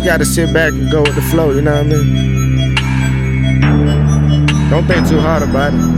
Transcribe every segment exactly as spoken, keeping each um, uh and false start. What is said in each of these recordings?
just gotta sit back and go with the flow, you know what I mean? Don't think too hard about it.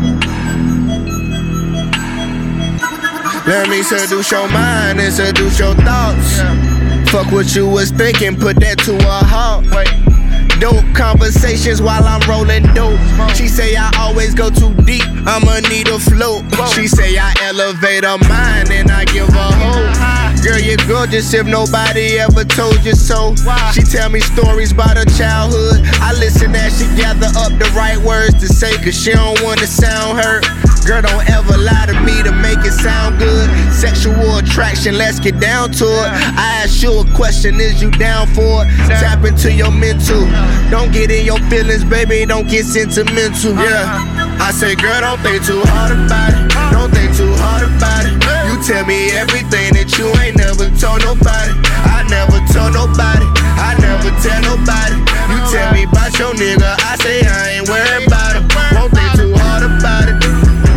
Let me seduce your mind and seduce your thoughts. Yeah. Fuck what you was thinking, put that to a halt. Wait. Dope conversations while I'm rolling dope. She say I always go too deep, I'ma need a float. She say I elevate her mind and I give her hope. Girl, you're gorgeous if nobody ever told you so. She tell me stories about her childhood. I listen as she gather up the right words to say, cause she don't wanna sound hurt. Girl, don't ever lie to me to make it sound good. Sexual attraction, let's get down to it. I ask you a question, is you down for it? Tap into your mental. Don't get in your feelings, baby, don't get sentimental. Yeah, I say, girl, don't think too hard about it. Don't think too hard about it. You tell me everything that you ain't never told nobody. I never told nobody. I never tell nobody. You tell me about your nigga, I say I ain't worried about him. Won't think too hard about it.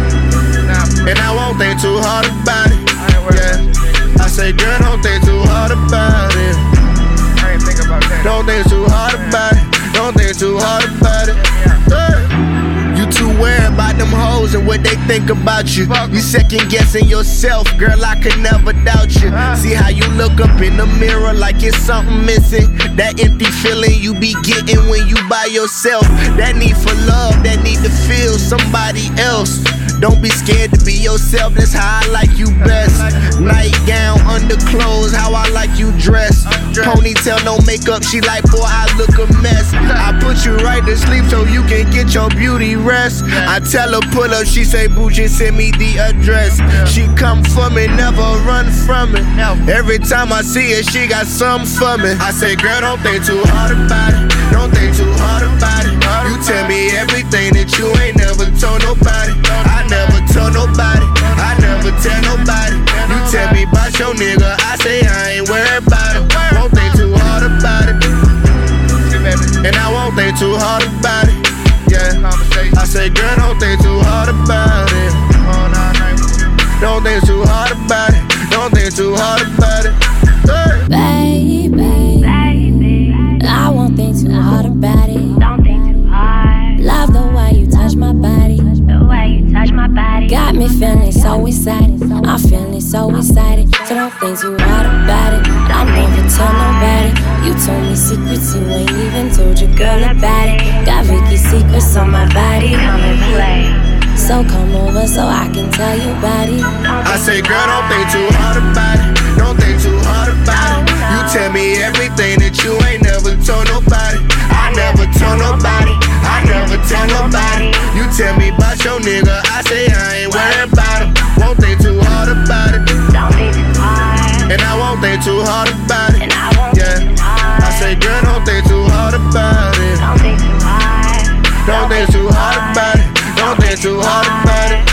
And I won't think too hard about it. Yeah, I say, girl, don't think too hard about it. I ain't think about that. Don't think too hard about it. Don't think too hard about it. Yeah. You too worried about them hoes and what they think about you. You second guessing yourself, girl, I could never doubt you. See how you look up in the mirror like it's something missing. That empty feeling you be getting when you by yourself. That need for love, that need to feel somebody else. Don't be scared to be yourself, that's how I like you best. Nightgown, underclothes, how I like you dressed. Ponytail, no makeup, she like, boy, I look a mess. I put you right to sleep so you can get your beauty rest. I tell her pull up, she say, boo, just send me the address. She come for me, never run from it. Every time I see her, she got something for me. I say, girl, don't think too hard about it. Don't think too hard about it. You tell me everything that you ain't never told nobody. I never told nobody. I never tell nobody. You tell me about your nigga, I say I ain't worried about it. Won't think too hard about it. And I won't think too hard about it. Yeah, I say, girl, don't think too hard about it. Don't think too hard about it. Don't think too hard about it. Baby, baby, I won't think too hard about it. Don't think too hard. Love the way you touch my body. The way you touch my body. Got me feeling so excited. I'm feeling so excited. So don't think too hard about it. I never tell nobody. You told me secrets, you ain't even told your girl about it. Got Vicky's secrets on my body. Come and play. So come over so I can tell you about it. I say, girl, don't think too hard about it. Don't think too hard about it. You tell me everything that you ain't never told nobody. I never told nobody. I never tell nobody. You tell me about your nigga, I say I ain't worried about him. Won't think too hard about it. Don't think too hard. And I won't think too hard about it. And I won't Yeah, think too hard. I say, girl, don't think too hard about it. Don't think too hard. Don't think too hard about it. Don't think too hard about it.